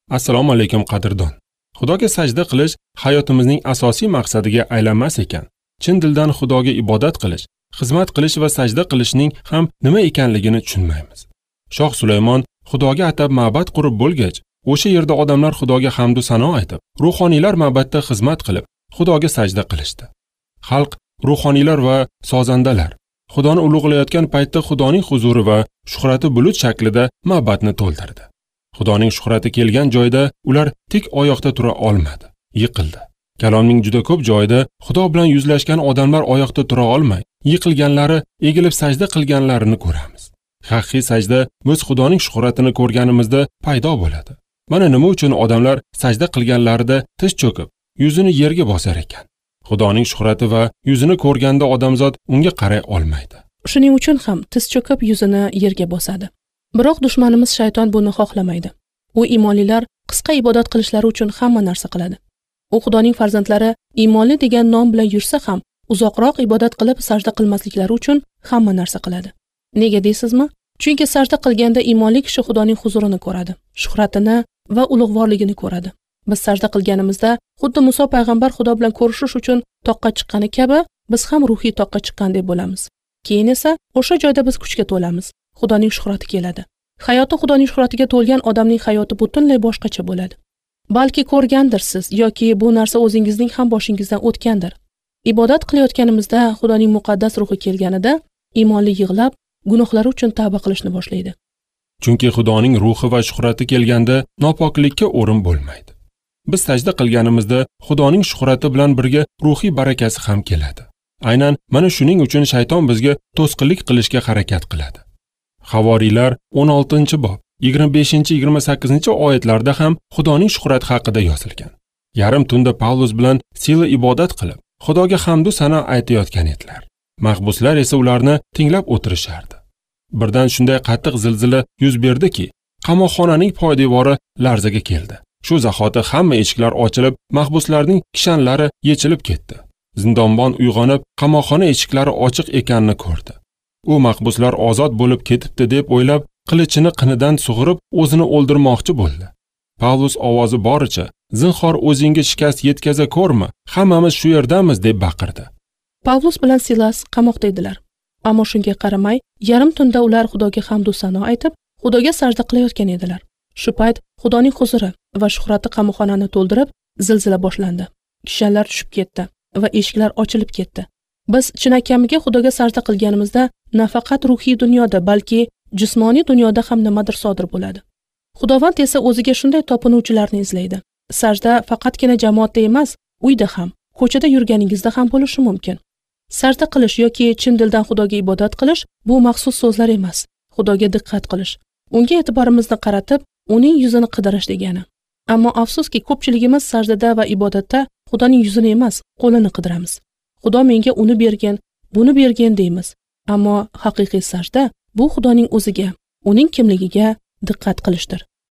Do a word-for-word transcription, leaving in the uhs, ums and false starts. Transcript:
Assalomu alaykum qadrdon. Xudoga sajda qilish hayotimizning asosiy maqsadiga aylanmas ekan. Chin dildan Xudoga ibodat qilish, xizmat qilish va sajda qilishning ham nima ekanligini tushunmaymiz. Shoh Sulaymon Xudoga atab ma'bad qurib bo'lgach, o'sha yerda odamlar Xudoga hamd va sano aytib, ruhoniylar ma'badda xizmat qilib, Xudoga sajda qilishdi. Xalq, ruhoniylar va sozandalar Xudoni ulug'layotgan paytda Xudoning huzuri va shuhrati bulut shaklida ma'badni to'ldirdi. Xudoning shuhrati kelgan joyda ular tik oyoqda tura olmadi, yiqildi. Kalomning juda ko'p joyida Xudo bilan yuzlashgan odamlar oyoqda tura olmay, yiqilganlari, egilib sajda qilganlarini ko'ramiz. Haqiqiy sajda biz Xudoning shuhratini ko'rganimizda paydo bo'ladi. Mana nima uchun odamlar sajda qilganlarida tiz cho'kib, yuzini yerga bosar ekan. Xudoning shuhrati va yuzini ko'rganda odamzod unga qaray olmaydi. Shuning uchun ham tiz cho'kib yuzini yerga bosadi. Biroq dushmanimiz shayton buni xohlamaydi. U iymonlilar qisqa ibodat qilishlari uchun hamma narsa qiladi. U Xudoning farzandlari iymonli degan nom bilan yursa ham, uzoqroq ibodat qilib sajda qilmasliklari uchun hamma narsa qiladi. Nega deysizmi? Chunki sajda qilganda iymonli kishi Xudoning huzurini ko'radi, shuhratini va ulug'vorligini ko'radi. Biz sajda qilganimizda xuddi Muso payg'ambar Xudo bilan ko'rishish uchun toqqa chiqqani kabi, biz ham ruhiy toqqa chiqqandek bo'lamiz. Keyin esa o'sha joyda biz kuchga to'lamiz. Xudoning shuhrati keladi. Hayoti Xudoning shuhratiga to'lgan odamning hayoti butunlay boshqacha bo'ladi. Balki ko'rgandirsiz yoki bu narsa o'zingizning ham boshingizdan o'tgandir. Ibodat qilayotganimizda Xudoning muqaddas ruhi kelganida iymonli yig'lab, gunohlari uchun tavba qilishni boshlaydi. Chunki Xudoning ruhi va shuhrati kelganda nopoklikka o'rin bo'lmaydi. Biz sajda qilganimizda Xudoning shuhrati bilan birga ruhiy barakasi ham keladi. Aynan mana shuning uchun shayton bizga to'sqinlik qilishga harakat qiladi. Havoriylar o'n oltinchi bob, yigirma beshinchi yigirma sakkizinchi oyatlarda ham Xudoning shuhrati haqida yozilgan. Yarim tunda Pavlus bilan Sila ibodat qilib, Xudoga hamd va sano aytayotgan edilar. Mahbuslar esa ularni tinglab o'tirishardi. Birdan shunday qattiq zilzila yuz berdiki, qamoqxonaning poydevori larzaga keldi. Shu zahoti hamma eshiklar ochilib, mahbuslarning kishanlari yechilib ketdi. Zindonbon uyg'onib, qamoqxona eshiklari ochiq ekanini ko'rdi. U mahbuslar ozod bo'lib ketibdi deb o'ylab, qilichini qinidan sug'urib, o'zini o'ldirmoqchi bo'ldi. Pavlus ovozi boricha, "Zinhor o'zingga shikast yetkaza ko'rma, hammamiz shu yerdamiz" deb baqirdi. Pavlus bilan Silas qamoqda edilar. Ammo shunga qaramay, yarim tunda ular Xudoga hamd va sano aytib, Xudoga sajda qilayotgan edilar. Shu payt Xudoning huzuri va shuhrati qamoqxonani to'ldirib, zilzila boshlandi. Kishanlar tushib ketdi va eshiklar ochilib ketdi. Biz chinakamiga Xudoga sajda qilganimizda nafaqat ruhiy dunyoda, balki jismoniy dunyoda ham nimadir sodir bo'ladi. Xudovand esa o'ziga shunday topinuvchilarni izlaydi. Sajda faqatgina jamoatda emas, uyda ham, ko'chada yurganingizda ham bo'lishi mumkin. Sajda qilish yoki chin dildan Xudoga ibodat qilish bu maxsus so'zlar emas. Xudoga diqqat qilish, unga e'tiborimizni qaratib, uning yuzini qidirish degani. Ammo afsuski, ko'pchiligimiz sajdada va ibodatda Xudoning yuzini emas, qo'lini qidiramiz. Xudo menga uni bergan, buni bergan deymiz. Ammo haqiqiy sajda bu Xudoning o'ziga, uning kimligiga diqqat qilishdir.